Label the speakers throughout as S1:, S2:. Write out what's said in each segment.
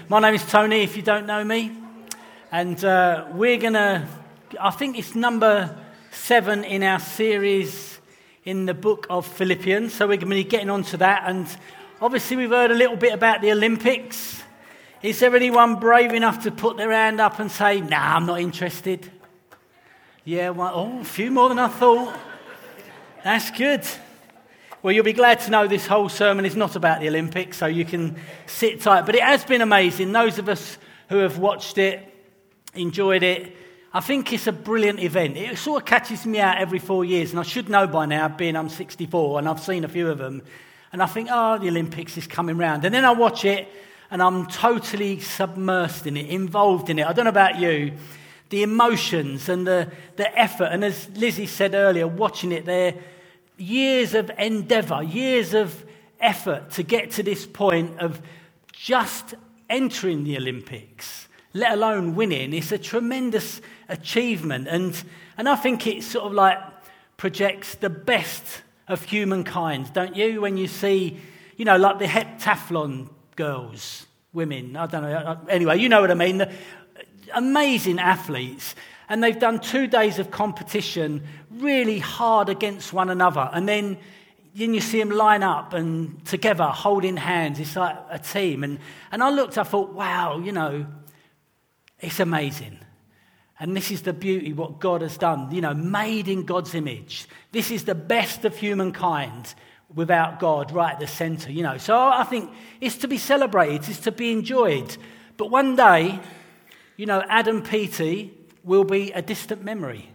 S1: My name is Tony, if you don't know me. And we're going to, I think it's number 7 in our series in the book of Philippians. So we're going to be getting on to that. And obviously we've heard a little bit about the Olympics. Is there anyone brave enough to put their hand up and say, nah, I'm not interested? Yeah, well, a few more than I thought. That's good. Well, you'll be glad to know this whole sermon is not about the Olympics, so you can sit tight. But it has been amazing. Those of us who have watched it, enjoyed it, I think it's a brilliant event. It sort of catches me out every 4 years, and I should know by now, being I'm 64, and I've seen a few of them. And I think, the Olympics is coming round. And then I watch it, and I'm totally submersed in it, involved in it. I don't know about you. The emotions and the effort, and as Lizzie said earlier, watching it there, years of endeavour, years of effort to get to this point of just entering the Olympics, let alone winning. It's a tremendous achievement, and I think it sort of like projects the best of humankind, don't you? When you see, like the heptathlon girls, women, I don't know, anyway, you know what I mean, the amazing athletes. And they've done 2 days of competition really hard against one another. And then you see them line up and together, holding hands. It's like a team. And I looked, I thought, wow, it's amazing. And this is the beauty, what God has done, made in God's image. This is the best of humankind without God right at the centre, So I think it's to be celebrated, it's to be enjoyed. But one day, Adam Peaty will be a distant memory.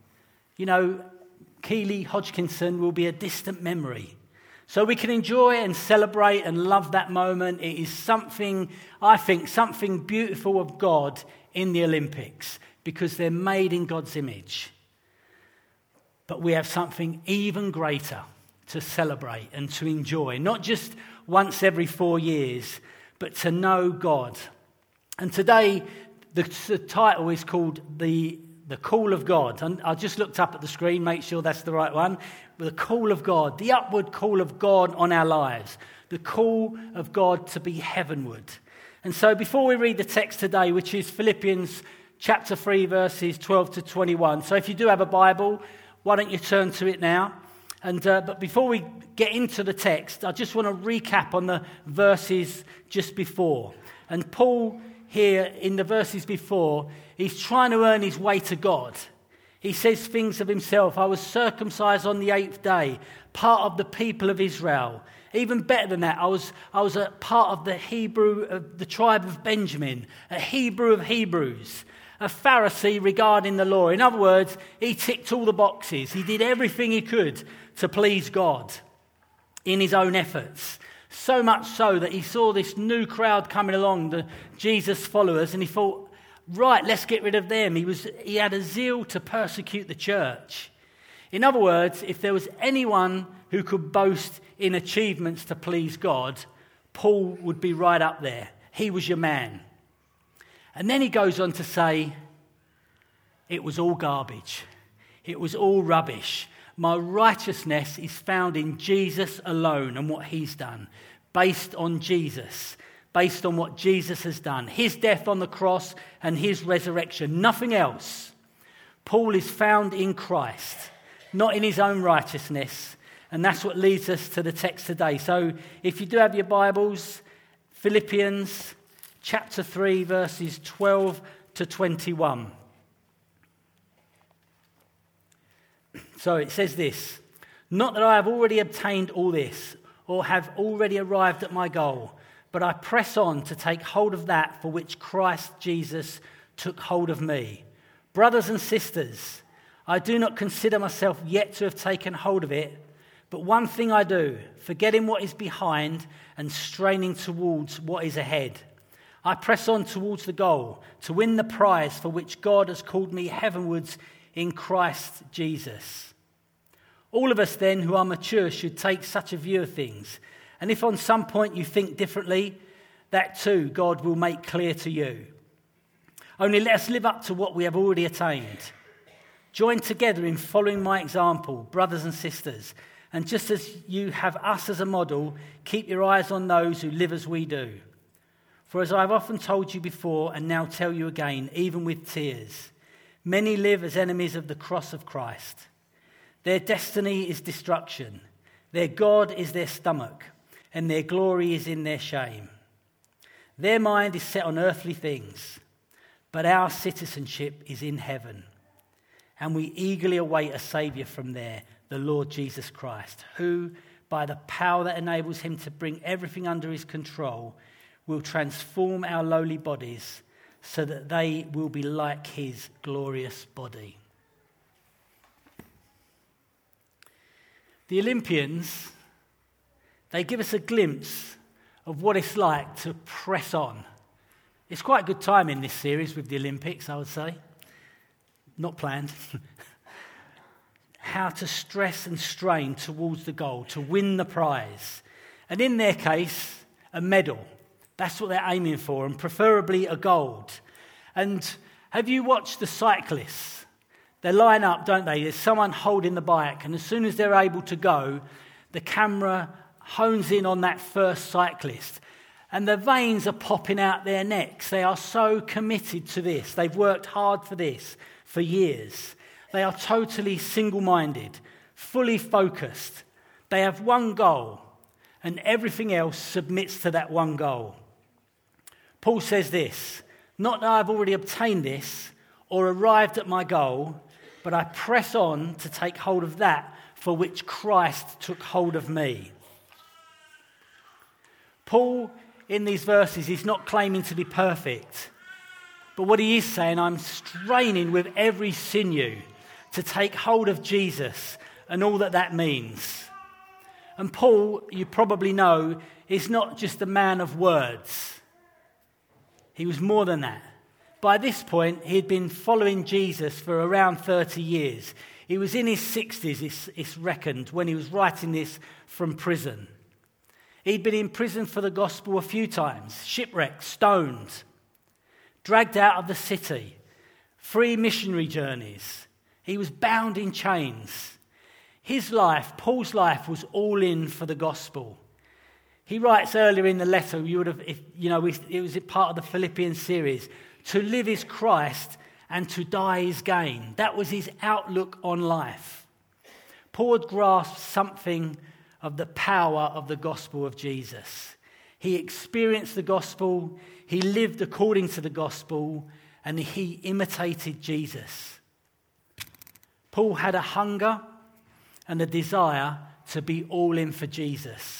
S1: Keely Hodgkinson will be a distant memory. So we can enjoy and celebrate and love that moment. It is something, I think, something beautiful of God in the Olympics because they're made in God's image. But we have something even greater to celebrate and to enjoy, not just once every 4 years, but to know God. And today, the title is called The Call of God. And I just looked up at the screen, make sure that's the right one. The Call of God, the upward call of God on our lives. The call of God to be heavenward. And so before we read the text today, which is Philippians chapter 3, verses 12 to 21. So if you do have a Bible, why don't you turn to it now? And but before we get into the text, I just want to recap on the verses just before. And Paul, here in the verses before, he's trying to earn his way to God. He says things of himself. I was circumcised on the 8th day, part of the people of Israel. Even better than that, I was a part of the tribe of Benjamin, a Hebrew of Hebrews, a Pharisee regarding the law. In other words, he ticked all the boxes. He did everything he could to please God in his own efforts. So much so that he saw this new crowd coming along, the Jesus followers, and he thought, right, let's get rid of them. He had a zeal to persecute the church. In other words, if there was anyone who could boast in achievements to please God, Paul would be right up there. He was your man. And then he goes on to say, it was all garbage. It was all rubbish. My righteousness is found in Jesus alone and what he's done, based on Jesus, based on what Jesus has done, his death on the cross and his resurrection, nothing else. Paul is found in Christ, not in his own righteousness, and that's what leads us to the text today. So if you do have your Bibles, Philippians chapter 3, verses 12 to 21. So it says this, not that I have already obtained all this or have already arrived at my goal, but I press on to take hold of that for which Christ Jesus took hold of me. Brothers and sisters, I do not consider myself yet to have taken hold of it, but one thing I do, forgetting what is behind and straining towards what is ahead. I press on towards the goal, to win the prize for which God has called me heavenwards in Christ Jesus. All of us then who are mature should take such a view of things. And if on some point you think differently, that too God will make clear to you. Only let us live up to what we have already attained. Join together in following my example, brothers and sisters. And just as you have us as a model, keep your eyes on those who live as we do. For as I have often told you before and now tell you again, even with tears, many live as enemies of the cross of Christ. Their destiny is destruction. Their God is their stomach, and their glory is in their shame. Their mind is set on earthly things, but our citizenship is in heaven. And we eagerly await a Saviour from there, the Lord Jesus Christ, who, by the power that enables him to bring everything under his control, will transform our lowly bodies so that they will be like his glorious body. The Olympians, they give us a glimpse of what it's like to press on. It's quite a good time in this series with the Olympics, I would say. Not planned. How to stress and strain towards the goal, to win the prize. And in their case, a medal. That's what they're aiming for, and preferably a gold. And have you watched the cyclists? They line up, don't they? There's someone holding the bike, and as soon as they're able to go, the camera hones in on that first cyclist. And the veins are popping out their necks. They are so committed to this. They've worked hard for this for years. They are totally single-minded, fully focused. They have one goal, and everything else submits to that one goal. Paul says this, not that I've already obtained this or arrived at my goal, but I press on to take hold of that for which Christ took hold of me. Paul, in these verses, is not claiming to be perfect, but what he is saying, I'm straining with every sinew to take hold of Jesus and all that that means. And Paul, you probably know, is not just a man of words. He was more than that. By this point, he had been following Jesus for around 30 years. He was in his 60s, it's reckoned, when he was writing this from prison. He'd been in prison for the gospel a few times, shipwrecked, stoned, dragged out of the city, 3 missionary journeys. He was bound in chains. His life, Paul's life, was all in for the gospel. He writes earlier in the letter, it was part of the Philippians series, to live is Christ and to die is gain. That was his outlook on life. Paul had grasped something of the power of the gospel of Jesus. He experienced the gospel, he lived according to the gospel, and he imitated Jesus. Paul had a hunger and a desire to be all in for Jesus.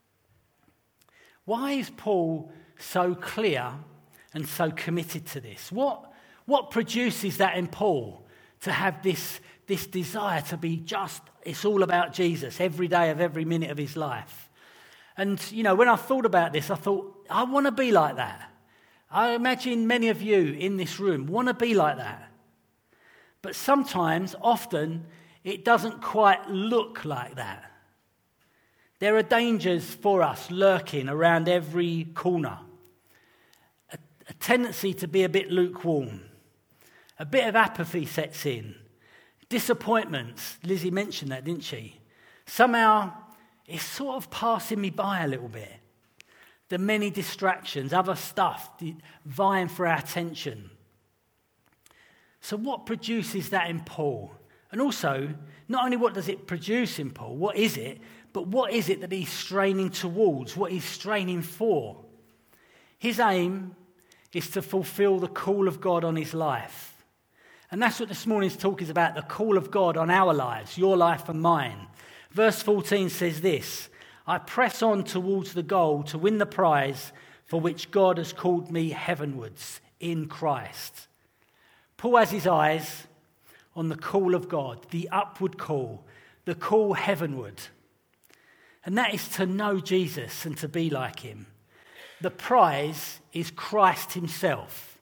S1: Why is Paul so clear and so committed to this? What produces that in Paul to have this desire to be it's all about Jesus every day of every minute of his life? And, when I thought about this, I thought, I want to be like that. I imagine many of you in this room want to be like that. But often, it doesn't quite look like that. There are dangers for us lurking around every corner. A tendency to be a bit lukewarm. A bit of apathy sets in. Disappointments. Lizzie mentioned that, didn't she? Somehow, it's sort of passing me by a little bit. The many distractions, other stuff vying for our attention. So what produces that in Paul? And also, not only what does it produce in Paul, what is it, but what is it that he's straining towards, what he's straining for? His aim is to fulfill the call of God on his life. And that's what this morning's talk is about, the call of God on our lives, your life and mine. Verse 14 says this, I press on towards the goal to win the prize for which God has called me heavenwards in Christ. Paul has his eyes on the call of God, the upward call, the call heavenward. And that is to know Jesus and to be like him. The prize is Christ himself.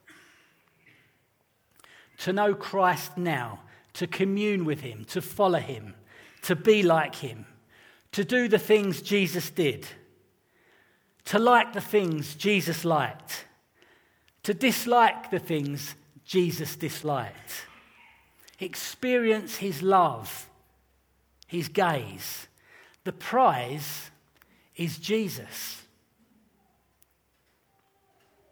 S1: To know Christ now, to commune with him, to follow him, to be like him, to do the things Jesus did, to like the things Jesus liked, to dislike the things Jesus disliked. Experience his love, his gaze. The prize is Jesus.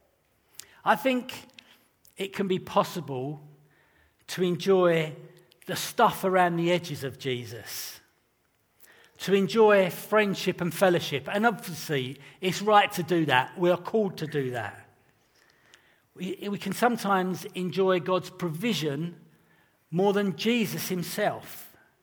S1: I think it can be possible to enjoy the stuff around the edges of Jesus, to enjoy friendship and fellowship. And obviously, it's right to do that. We are called to do that. We can sometimes enjoy God's provision more than Jesus himself.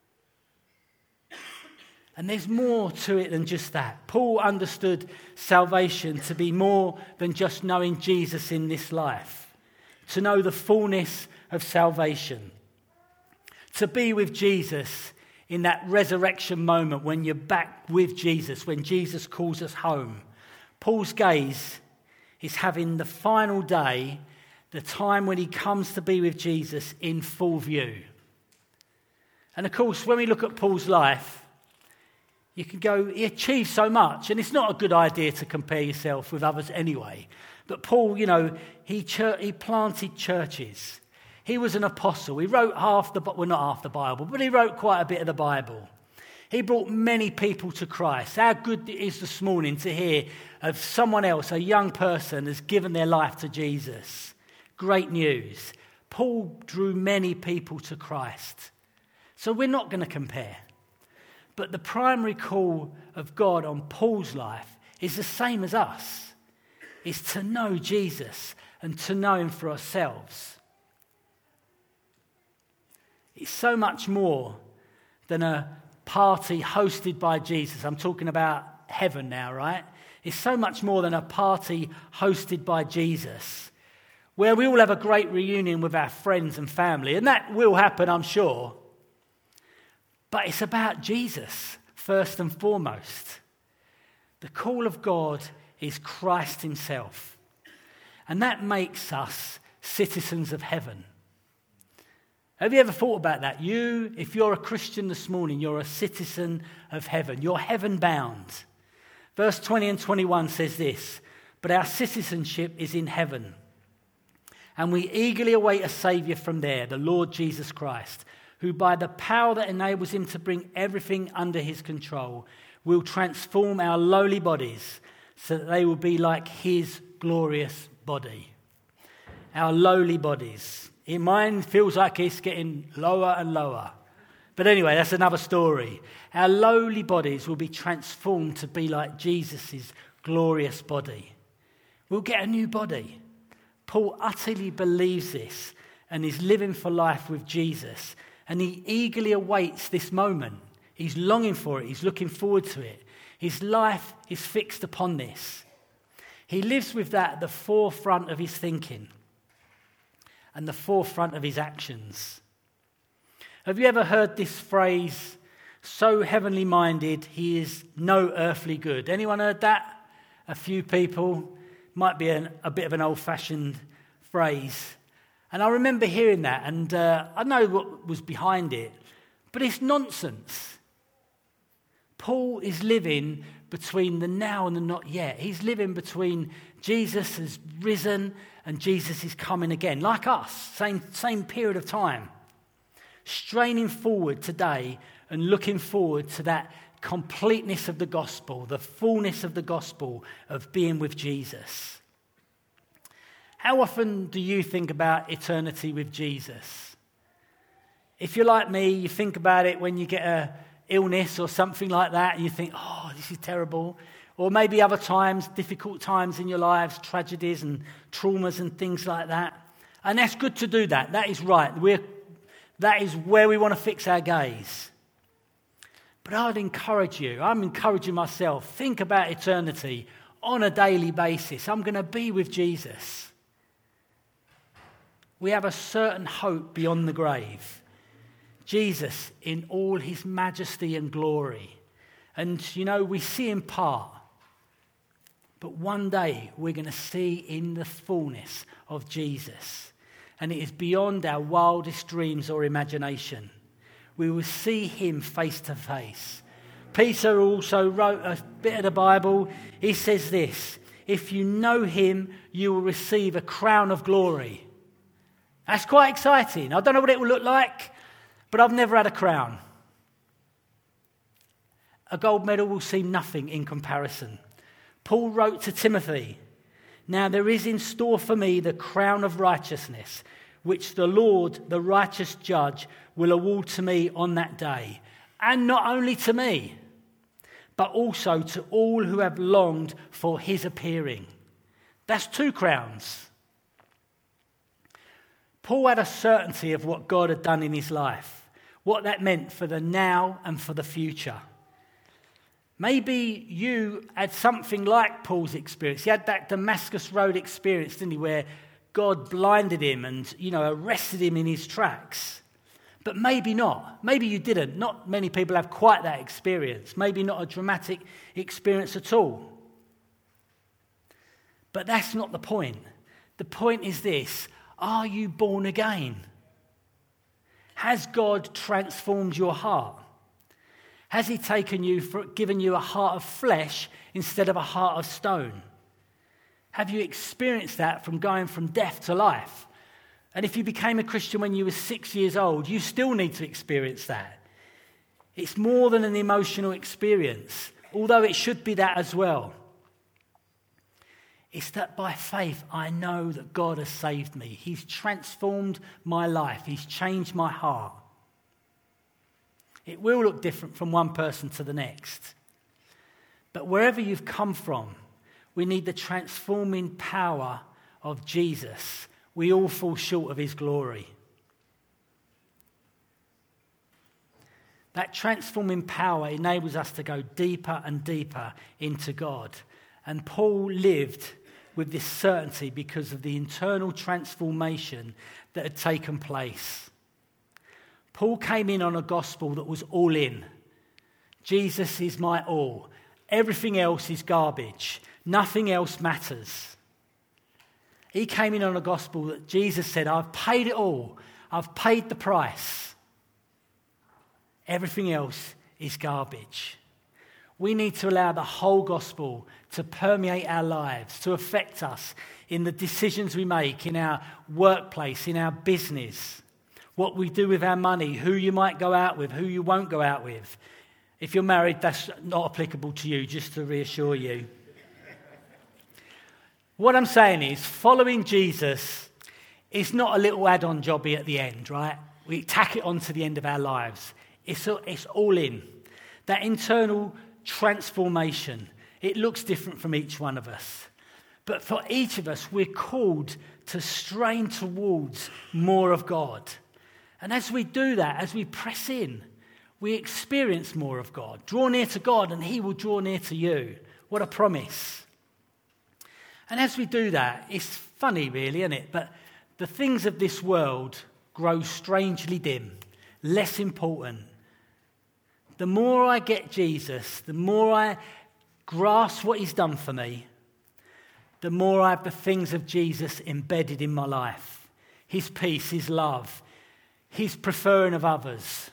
S1: And there's more to it than just that. Paul understood salvation to be more than just knowing Jesus in this life, to know the fullness of salvation, to be with Jesus in that resurrection moment when you're back with Jesus, when Jesus calls us home. Paul's gaze is having the final day, the time when he comes to be with Jesus, in full view. And of course, when we look at Paul's life, you can go, he achieved so much, and it's not a good idea to compare yourself with others anyway. But Paul, he planted churches. He was an apostle. He wrote not half the Bible, but he wrote quite a bit of the Bible. He brought many people to Christ. How good it is this morning to hear of someone else, a young person, has given their life to Jesus. Great news. Paul drew many people to Christ. So we're not going to compare. But the primary call of God on Paul's life is the same as us. It's to know Jesus and to know him for ourselves. It's so much more than a party hosted by Jesus. I'm talking about heaven now, right? It's so much more than a party hosted by Jesus, where we all have a great reunion with our friends and family. And that will happen, I'm sure. But it's about Jesus, first and foremost. The call of God is Christ himself. And that makes us citizens of heaven. Have you ever thought about that? If you're a Christian this morning, you're a citizen of heaven. You're heaven bound. Verse 20 and 21 says this, "But our citizenship is in heaven, and we eagerly await a Saviour from there, the Lord Jesus Christ, who by the power that enables him to bring everything under his control will transform our lowly bodies so that they will be like his glorious body." Our lowly bodies. Mine feels like it's getting lower and lower. But anyway, that's another story. Our lowly bodies will be transformed to be like Jesus' glorious body. We'll get a new body. Paul utterly believes this and is living for life with Jesus. And he eagerly awaits this moment. He's longing for it. He's looking forward to it. His life is fixed upon this. He lives with that at the forefront of his thinking and the forefront of his actions. Have you ever heard this phrase, so heavenly minded, he is no earthly good? Anyone heard that? A few people. Might be a bit of an old-fashioned phrase. And I remember hearing that, and I know what was behind it, but it's nonsense. Paul is living between the now and the not yet. He's living between Jesus has risen and Jesus is coming again, like us, same period of time. Straining forward today and looking forward to that completeness of the gospel, the fullness of the gospel of being with Jesus. How often do you think about eternity with Jesus? If you're like me, you think about it when you get an illness or something like that, and you think, oh, this is terrible. Or maybe other times, difficult times in your lives, tragedies and traumas and things like that. And that's good to do that. That is right. That is where we want to fix our gaze. But I'd encourage you, I'm encouraging myself, think about eternity on a daily basis. I'm going to be with Jesus. We have a certain hope beyond the grave. Jesus in all his majesty and glory. And, we see in part. But one day we're going to see in the fullness of Jesus. And it is beyond our wildest dreams or imagination. We will see him face to face. Peter also wrote a bit of the Bible. He says this, if you know him, you will receive a crown of glory. That's quite exciting. I don't know what it will look like, but I've never had a crown. A gold medal will seem nothing in comparison. Paul wrote to Timothy, Now there is in store for me the crown of righteousness, which the Lord, the righteous judge, will award to me on that day. And not only to me, but also to all who have longed for his appearing. That's 2 crowns. Paul had a certainty of what God had done in his life, what that meant for the now and for the future. Maybe you had something like Paul's experience. He had that Damascus Road experience, didn't he, where God blinded him and, arrested him in his tracks. But maybe not. Maybe you didn't. Not many people have quite that experience. Maybe not a dramatic experience at all. But that's not the point. The point is this: are you born again? Has God transformed your heart? Has he given you a heart of flesh instead of a heart of stone? Have you experienced that from going from death to life? And if you became a Christian when you were 6 years old, you still need to experience that. It's more than an emotional experience, although it should be that as well. It's that by faith I know that God has saved me. He's transformed my life. He's changed my heart. It will look different from one person to the next. But wherever you've come from, we need the transforming power of Jesus. We all fall short of his glory. That transforming power enables us to go deeper and deeper into God. And Paul lived with this certainty because of the internal transformation that had taken place. Paul came in on a gospel that was all in. Jesus is my all. Everything else is garbage. Nothing else matters. He came in on a gospel that Jesus said, I've paid it all. I've paid the price. Everything else is garbage. We need to allow the whole gospel to permeate our lives, to affect us in the decisions we make, in our workplace, in our business, what we do with our money, who you might go out with, who you won't go out with. If you're married, that's not applicable to you, just to reassure you. What I'm saying is, following Jesus is not a little add-on jobby at the end, right? We tack it on to the end of our lives. It's all in. That internal transformation, it looks different from each one of us. But for each of us, we're called to strain towards more of God. And as we do that, as we press in, we experience more of God. Draw near to God and he will draw near to you. What a promise. And as we do that, it's funny really, isn't it? But the things of this world grow strangely dim, less important. The more I get Jesus, the more I grasp what he's done for me, the more I have the things of Jesus embedded in my life. His peace, his love, his preferring of others,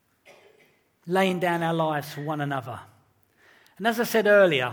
S1: laying down our lives for one another. And as I said earlier,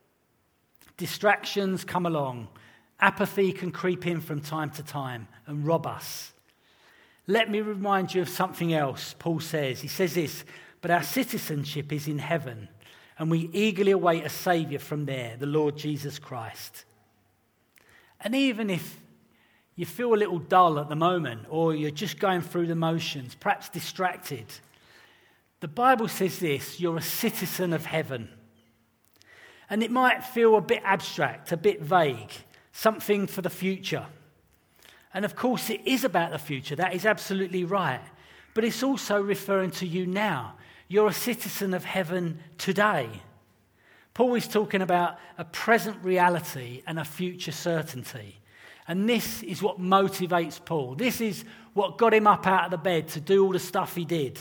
S1: distractions come along. Apathy can creep in from time to time and rob us. Let me remind you of something else Paul says. He says this, but our citizenship is in heaven, and we eagerly await a Saviour from there, the Lord Jesus Christ. And even if you feel a little dull at the moment, or you're just going through the motions, perhaps distracted, the Bible says this, you're a citizen of heaven. And it might feel a bit abstract, a bit vague, something for the future. And of course it is about the future, that is absolutely right. But it's also referring to you now. You're a citizen of heaven today. Paul is talking about a present reality and a future certainty. And this is what motivates Paul. This is what got him up out of the bed to do all the stuff he did.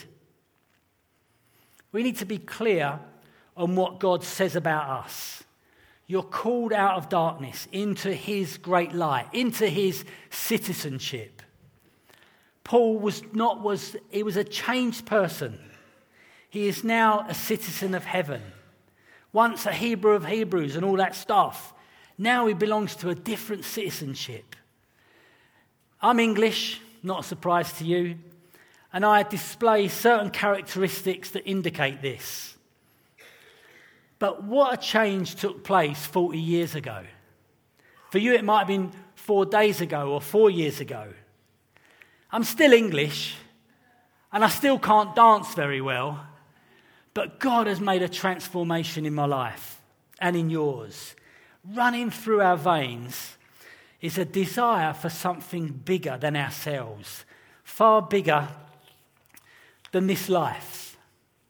S1: We need to be clear on what God says about us. You're called out of darkness into his great light, into his citizenship. Paul was a changed person. He is now a citizen of heaven. Once a Hebrew of Hebrews and all that stuff. Now he belongs to a different citizenship. I'm English, not a surprise to you, and I display certain characteristics that indicate this. But what a change took place 40 years ago. For you, it might have been 4 days ago or 4 years ago. I'm still English, and I still can't dance very well, but God has made a transformation in my life and in yours. Running through our veins is a desire for something bigger than ourselves, far bigger than this life.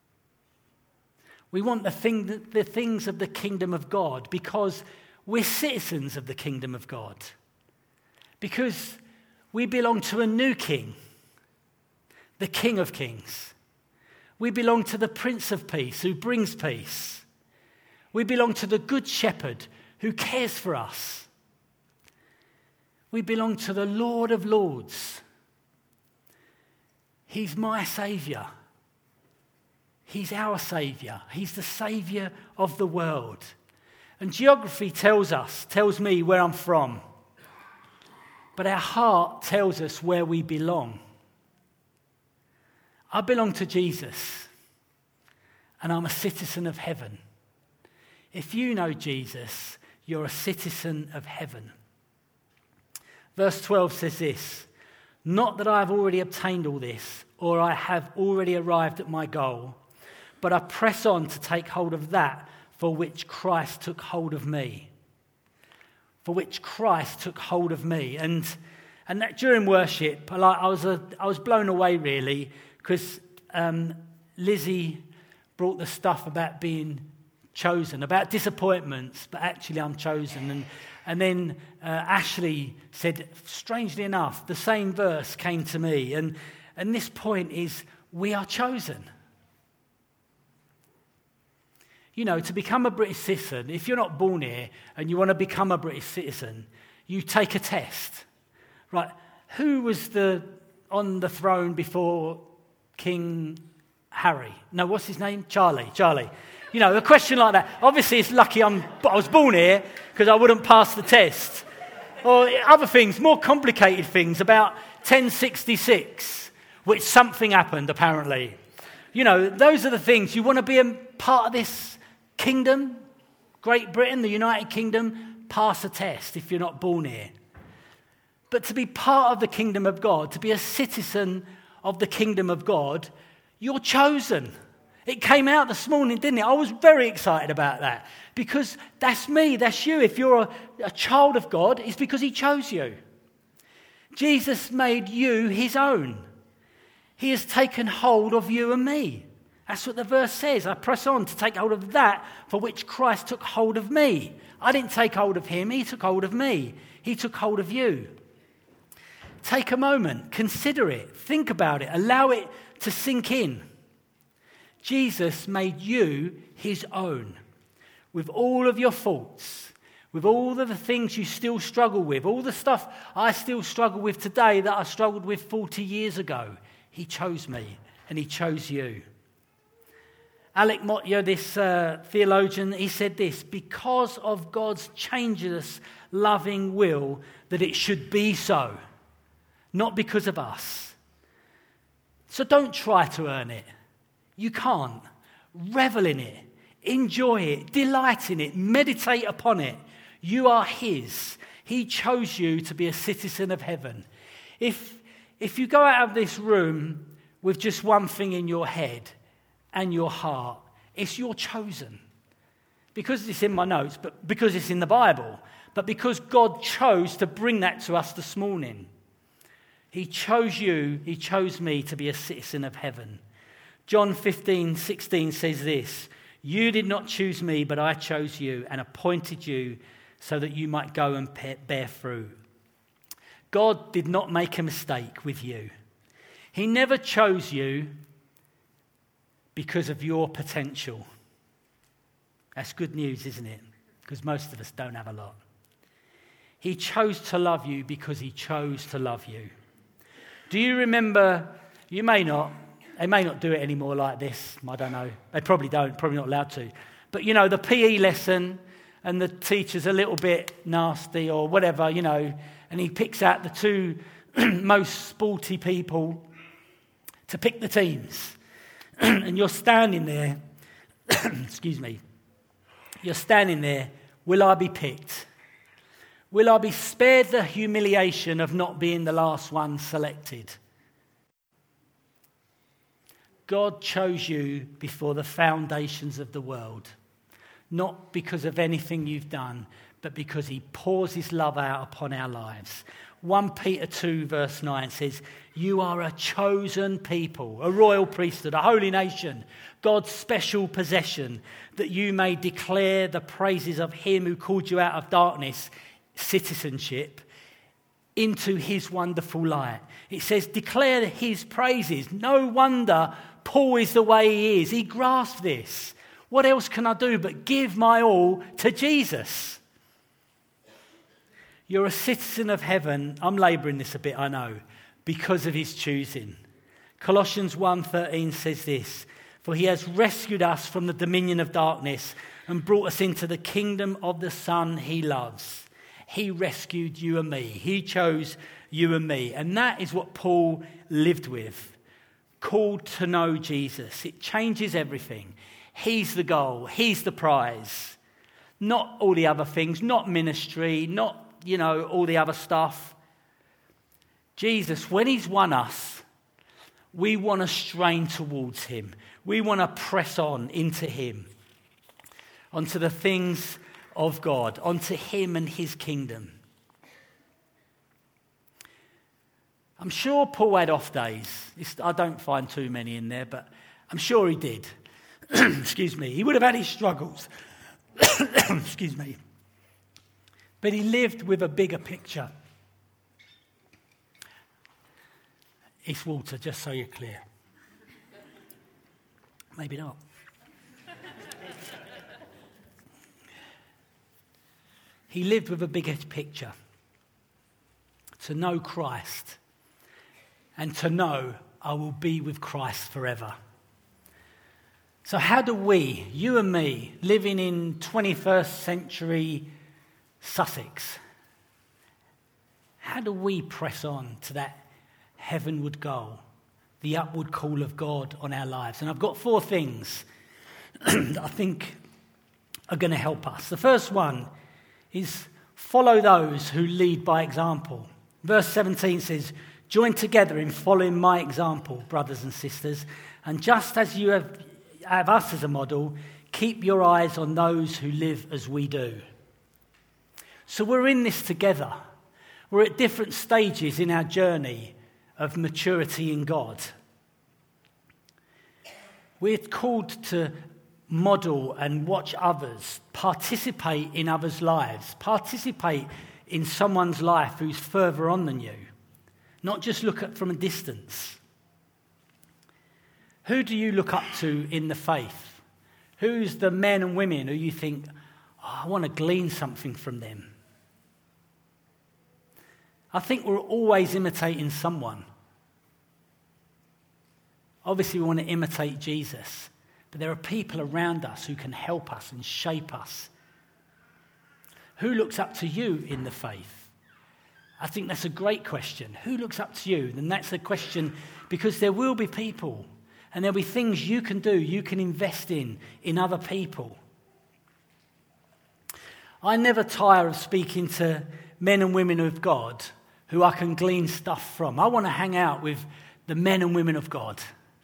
S1: We want the things of the kingdom of God because we're citizens of the kingdom of God. Because we belong to a new king, the King of Kings. We belong to the Prince of Peace who brings peace. We belong to the Good Shepherd who cares for us. We belong to the Lord of Lords. He's my Saviour. He's our Saviour. He's the Saviour of the world. And geography tells me where I'm from. But our heart tells us where we belong. I belong to Jesus, and I'm a citizen of heaven. If you know Jesus, you're a citizen of heaven. Verse 12 says this, "Not that I have already obtained all this, or I have already arrived at my goal, but I press on to take hold of that for which Christ took hold of me." For which Christ took hold of me. And that during worship, I was blown away really, because Lizzie brought the stuff about being chosen, about disappointments, but actually I'm chosen. And then Ashley said, strangely enough, the same verse came to me. And this point is, we are chosen. You know, to become a British citizen, if you're not born here and you want to become a British citizen, you take a test. Right, who was on the throne before King Harry? No, what's his name? Charlie. You know, a question like that. Obviously, it's lucky I was born here because I wouldn't pass the test. Or other things, more complicated things about 1066, which something happened apparently. You know, those are the things. You want to be a part of this kingdom, Great Britain, the United Kingdom, pass a test if you're not born here. But to be part of the kingdom of God, to be a citizen of the kingdom of God, you're chosen. It came out this morning, didn't it? I was very excited about that because that's me, that's you. If you're a child of God, it's because he chose you. Jesus made you his own. He has taken hold of you and me. That's what the verse says. I press on to take hold of that for which Christ took hold of me. I didn't take hold of him. He took hold of me. He took hold of you. Take a moment. Consider it. Think about it. Allow it to sink in. Jesus made you his own. With all of your faults, with all of the things you still struggle with, all the stuff I still struggle with today that I struggled with 40 years ago, he chose me and he chose you. Alec Motyer, this theologian, he said this, because of God's changeless, loving will, that it should be so, not because of us. So don't try to earn it. You can't. Revel in it. Enjoy it. Delight in it. Meditate upon it. You are his. He chose you to be a citizen of heaven. If you go out of this room with just one thing in your head, and your heart, it's your chosen. Because it's in my notes, but because it's in the Bible, but because God chose to bring that to us this morning. He chose you, he chose me to be a citizen of heaven. John 15:16 says this, "You did not choose me, but I chose you and appointed you so that you might go and bear fruit." God did not make a mistake with you. He never chose you because of your potential. That's good news, isn't it? Because most of us don't have a lot. He chose to love you because he chose to love you. Do you remember, they may not do it anymore like this, I don't know. They probably don't, probably not allowed to. But you know, the PE lesson and the teacher's a little bit nasty or whatever, you know, and he picks out the two most sporty people to pick the teams. And you're standing there, excuse me, you're standing there, will I be picked? Will I be spared the humiliation of not being the last one selected? God chose you before the foundations of the world, not because of anything you've done, but because he pours his love out upon our lives. 1 Peter 2 verse 9 says, you are a chosen people, a royal priesthood, a holy nation, God's special possession, that you may declare the praises of him who called you out of darkness, citizenship, into his wonderful light. It says, declare his praises. No wonder Paul is the way he is. He grasped this. What else can I do but give my all to Jesus? You're a citizen of heaven. I'm labouring this a bit, I know, because of his choosing. Colossians 1:13 says this, for he has rescued us from the dominion of darkness and brought us into the kingdom of the Son he loves. He rescued you and me. He chose you and me. And that is what Paul lived with. Called to know Jesus. It changes everything. He's the goal. He's the prize. Not all the other things. Not ministry. Not, all the other stuff. Jesus, when he's won us, we want to strain towards him. We want to press on into him. Onto the things of God. Onto him and his kingdom. I'm sure Paul had off days. I don't find too many in there, but I'm sure he did. Excuse me. He would have had his struggles. Excuse me. But he lived with a bigger picture. It's water, just so you're clear. Maybe not. He lived with a bigger picture. To know Christ. And to know I will be with Christ forever. So how do we, you and me, living in 21st century Sussex, how do we press on to that heavenward goal, the upward call of God on our lives? And I've got 4 things that I think are going to help us. The first one is follow those who lead by example. Verse 17 says, join together in following my example, brothers and sisters, and just as you have us as a model, keep your eyes on those who live as we do. So we're in this together. We're at different stages in our journey of maturity in God. We're called to model and watch others, participate in others' lives, participate in someone's life who's further on than you, not just look at from a distance. Who do you look up to in the faith? Who's the men and women who you think, I want to glean something from them? I think we're always imitating someone. Obviously, we want to imitate Jesus, but there are people around us who can help us and shape us. Who looks up to you in the faith? I think that's a great question. Who looks up to you? And that's a question because there will be people and there'll be things you can do, you can invest in other people. I never tire of speaking to men and women of God who I can glean stuff from. I want to hang out with the men and women of God.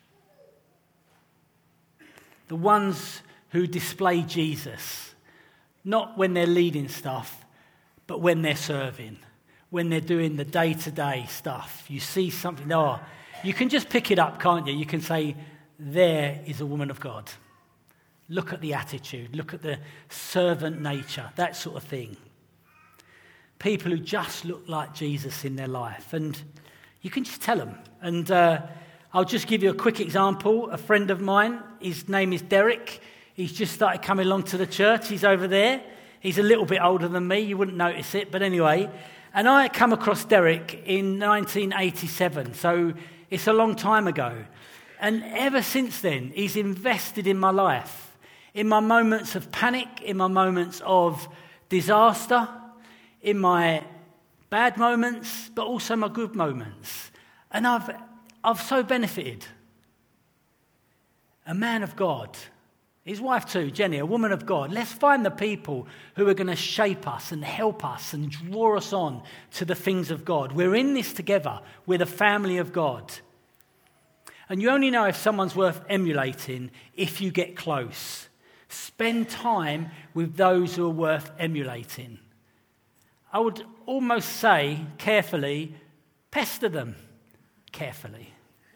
S1: The ones who display Jesus, not when they're leading stuff, but when they're serving, when they're doing the day-to-day stuff. You see something, you can just pick it up, can't you? You can say, there is a woman of God. Look at the attitude, look at the servant nature, that sort of thing. People who just look like Jesus in their life, and you can just tell them. And I'll just give you a quick example. A friend of mine, his name is Derek. He's just started coming along to the church. He's over there. He's a little bit older than me. You wouldn't notice it, but anyway. And I come across Derek in 1987, so it's a long time ago. And ever since then, he's invested in my life, in my moments of panic, in my moments of disaster, in my bad moments, but also my good moments. And I've so benefited. A man of God His wife too, Jenny, a woman of God. Let's find the people who are going to shape us and help us and draw us on to the things of God. We're in this together. We're the family of God. And you only know if someone's worth emulating if you get close. Spend time with those who are worth emulating. I would almost say, carefully, pester them carefully.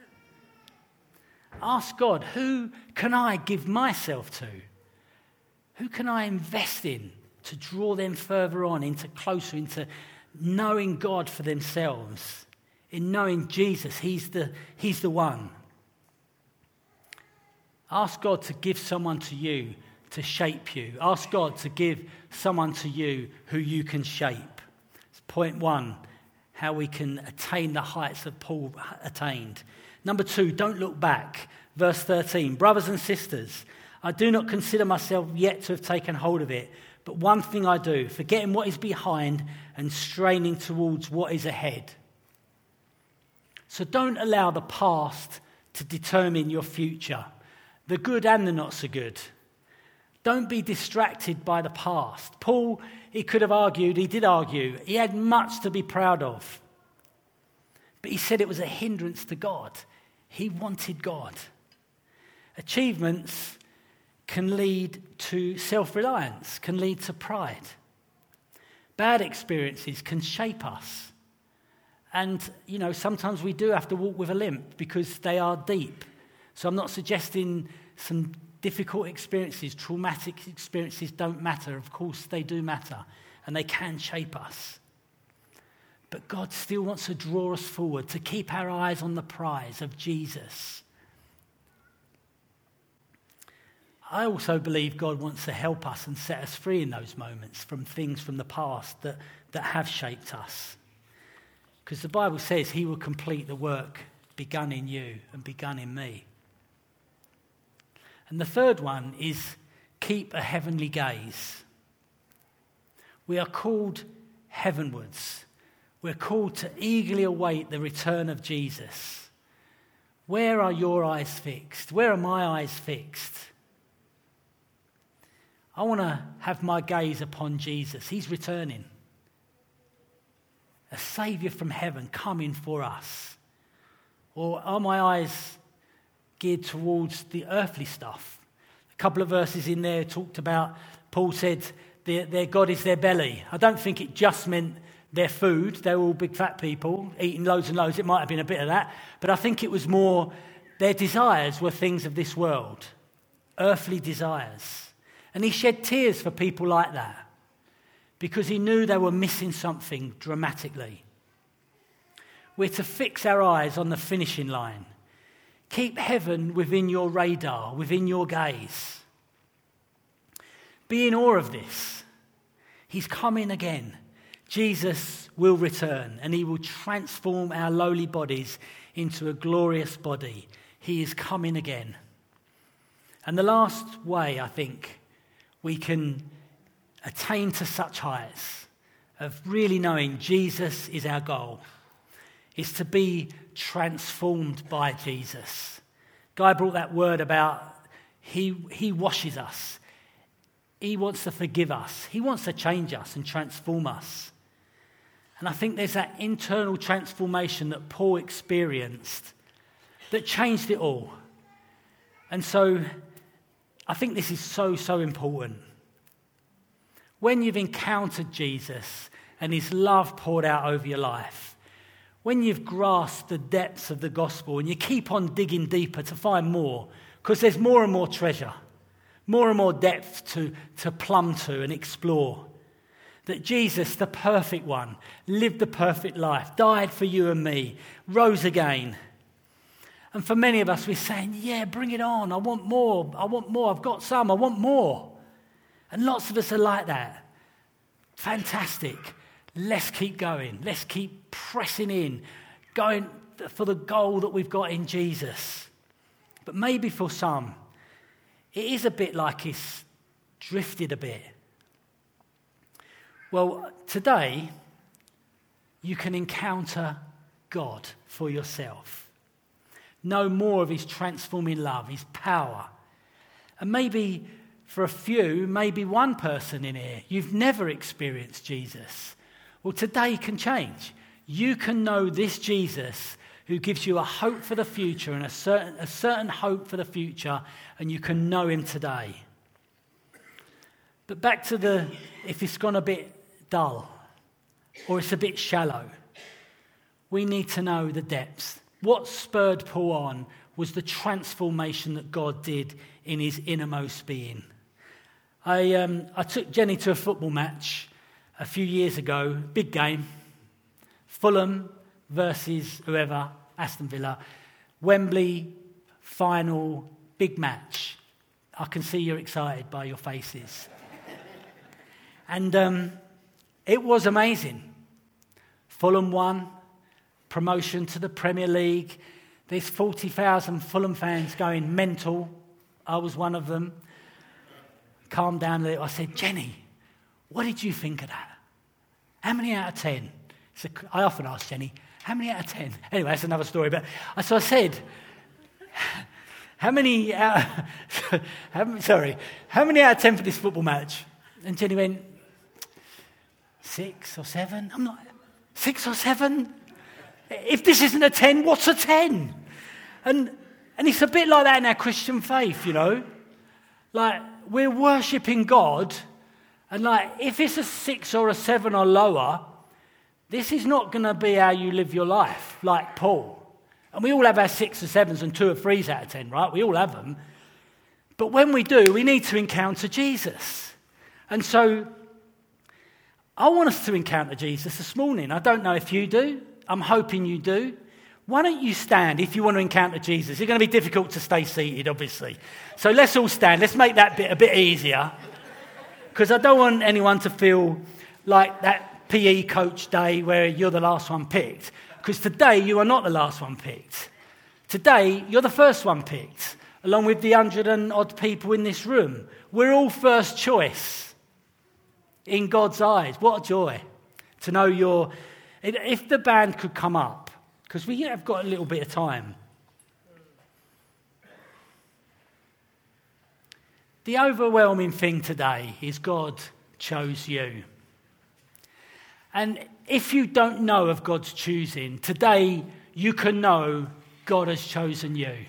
S1: Ask God, who can I give myself to? Who can I invest in to draw them further on, closer into knowing God for themselves, in knowing Jesus, He's the one. Ask God to give someone to you to shape you. Ask God to give someone to you who you can shape. It's point one, how we can attain the heights that Paul attained. Number two, don't look back. Verse 13, brothers and sisters, I do not consider myself yet to have taken hold of it, but one thing I do, forgetting what is behind and straining towards what is ahead. So don't allow the past to determine your future, the good and the not so good. Don't be distracted by the past. Paul, he did argue, he had much to be proud of. But he said it was a hindrance to God. He wanted God. Achievements can lead to self-reliance, can lead to pride. Bad experiences can shape us. And, sometimes we do have to walk with a limp because they are deep. So I'm not suggesting some difficult experiences, traumatic experiences don't matter. Of course, they do matter, and they can shape us. But God still wants to draw us forward, to keep our eyes on the prize of Jesus. I also believe God wants to help us and set us free in those moments from things from the past that have shaped us. Because the Bible says He will complete the work begun in you and begun in me. And the third one is keep a heavenly gaze. We are called heavenwards. We're called to eagerly await the return of Jesus. Where are your eyes fixed? Where are my eyes fixed? I want to have my gaze upon Jesus. He's returning. A Saviour from heaven coming for us. Or are my eyes geared towards the earthly stuff? A couple of verses in there talked about, Paul said, their God is their belly. I don't think it just meant their food. They were all big fat people eating loads and loads. It might have been a bit of that. But I think it was more their desires were things of this world. Earthly desires. And he shed tears for people like that because he knew they were missing something dramatically. We're to fix our eyes on the finishing line. Keep heaven within your radar, within your gaze. Be in awe of this. He's coming again. Jesus will return and He will transform our lowly bodies into a glorious body. He is coming again. And the last way, I think, we can attain to such heights of really knowing Jesus is our goal is to be transformed by Jesus. Guy brought that word about he washes us. He wants to forgive us. He wants to change us and transform us. And I think there's that internal transformation that Paul experienced that changed it all. And so I think this is so important. When you've encountered Jesus and His love poured out over your life, when you've grasped the depths of the gospel and you keep on digging deeper to find more, because there's more and more treasure, more and more depth to plumb to and explore, that Jesus, the perfect one, lived the perfect life, died for you and me, rose again. And for many of us, we're saying, yeah, bring it on. I want more. I've got some. I want more. And lots of us are like that. Fantastic. Let's keep going. Let's keep pressing in, going for the goal that we've got in Jesus. But maybe for some, it is a bit like it's drifted a bit. Well, today, you can encounter God for yourself. Know more of His transforming love, His power. And maybe for a few, maybe one person in here, you've never experienced Jesus. Well, today can change. You can know this Jesus who gives you a hope for the future and a certain hope for the future, and you can know him today. But back to if it's gone a bit dull or it's a bit shallow, we need to know the depths. What spurred Paul on was the transformation that God did in his innermost being. I took Jenny to a football match a few years ago, big game, Fulham versus whoever, Aston Villa, Wembley, final, big match. I can see you're excited by your faces. And it was amazing. Fulham won, promotion to the Premier League. There's 40,000 Fulham fans going mental. I was one of them. Calmed down a little. I said, Jenny, what did you think of that? How many out of 10? So I often ask Jenny, how many out of 10? Anyway, that's another story. But so I said, how many out of 10 for this football match? And Jenny went, 6 or 7? I'm not, 6 or 7? If this isn't a 10, what's a 10? And it's a bit like that in our Christian faith, you know. Like, we're worshipping God, and like, if it's a 6 or a 7 or lower, this is not going to be how you live your life, like Paul. And we all have our 6s or 7s and 2 or 3s out of 10, right? We all have them. But when we do, we need to encounter Jesus. And so, I want us to encounter Jesus this morning. I don't know if you do. I'm hoping you do. Why don't you stand if you want to encounter Jesus? It's going to be difficult to stay seated, obviously. So let's all stand. Let's make that bit a bit easier. Because I don't want anyone to feel like that PE coach day where you're the last one picked. Because today you are not the last one picked. Today you're the first one picked, along with the 100 and odd people in this room. We're all first choice in God's eyes. What a joy to know if the band could come up, because we have got a little bit of time. The overwhelming thing today is God chose you. And if you don't know of God's choosing, today you can know God has chosen you.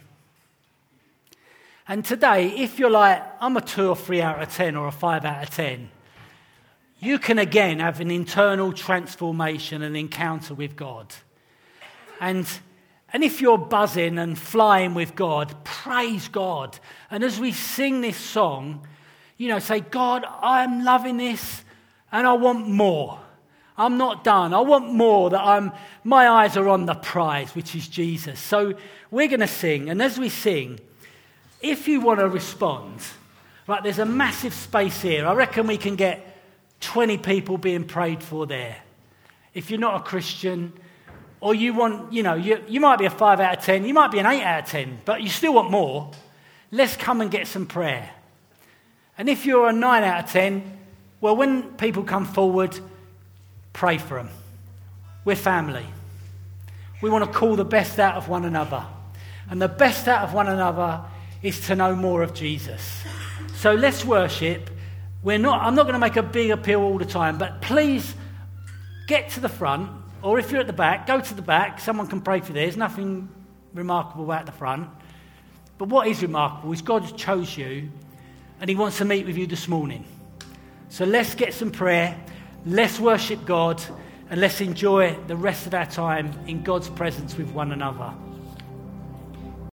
S1: And today, if you're like, I'm a 2 or 3 out of 10 or a 5 out of 10, you can again have an internal transformation and encounter with God. And if you're buzzing and flying with God, praise God. And as we sing this song, say, God, I'm loving this and I want more. I'm not done. I want more. My eyes are on the prize, which is Jesus. So we're going to sing. And as we sing, if you want to respond, right, there's a massive space here. I reckon we can get 20 people being prayed for there. If you're not a Christian, or you want, you might be a 5 out of 10, you might be an 8 out of 10, but you still want more, let's come and get some prayer. And if you're a 9 out of 10, well, when people come forward, pray for them. We're family. We want to call the best out of one another. And the best out of one another is to know more of Jesus. So let's worship. I'm not going to make a big appeal all the time, but please get to the front, or if you're at the back, go to the back. Someone can pray for you. There's nothing remarkable about the front. But what is remarkable is God chose you, and he wants to meet with you this morning. So let's get some prayer, let's worship God, and let's enjoy the rest of our time in God's presence with one another.